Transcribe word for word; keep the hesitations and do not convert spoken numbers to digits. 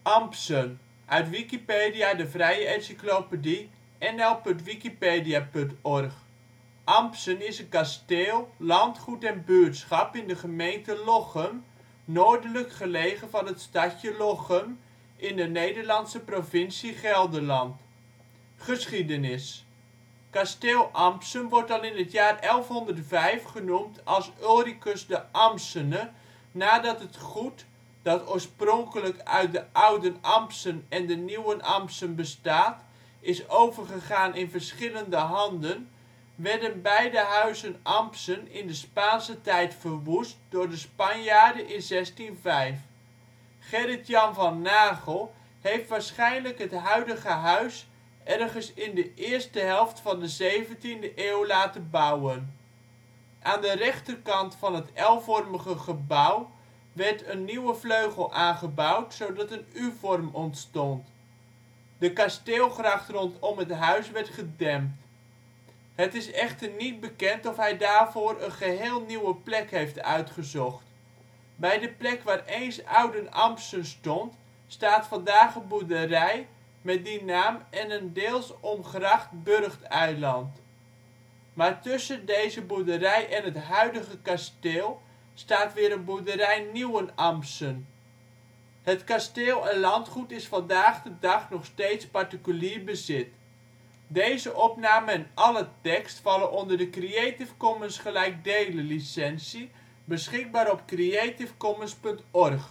Ampsen, uit Wikipedia, de vrije encyclopedie. N L punt wikipedia punt org. Ampsen is een kasteel, landgoed en buurtschap in de gemeente Lochem, noordelijk gelegen van het stadje Lochem, in de Nederlandse provincie Gelderland. Geschiedenis Kasteel Ampsen wordt al in het jaar elfhonderdvijf genoemd als Ulricus de Amsene nadat het goed, dat oorspronkelijk uit de Ouden-Ampsen en de Nieuwen-Ampsen bestaat, is overgegaan in verschillende handen, werden beide huizen Ampsen in de Spaanse tijd verwoest door de Spanjaarden in zestien vijf. Gerrit Jan van Nagell heeft waarschijnlijk het huidige huis ergens in de eerste helft van de zeventiende eeuw laten bouwen. Aan de rechterkant van het L-vormige gebouw werd een nieuwe vleugel aangebouwd zodat een U-vorm ontstond. De kasteelgracht rondom het huis werd gedempt. Het is echter niet bekend of hij daarvoor een geheel nieuwe plek heeft uitgezocht. Bij de plek waar eens Ouden-Ampsen stond, staat vandaag een boerderij met die naam en een deels omgracht burchteiland. Maar tussen deze boerderij en het huidige kasteel staat weer een boerderij Nieuwen-Ampsen. Het kasteel en landgoed is vandaag de dag nog steeds particulier bezit. Deze opname en alle tekst vallen onder de Creative Commons gelijkdelen licentie beschikbaar op creativecommons punt org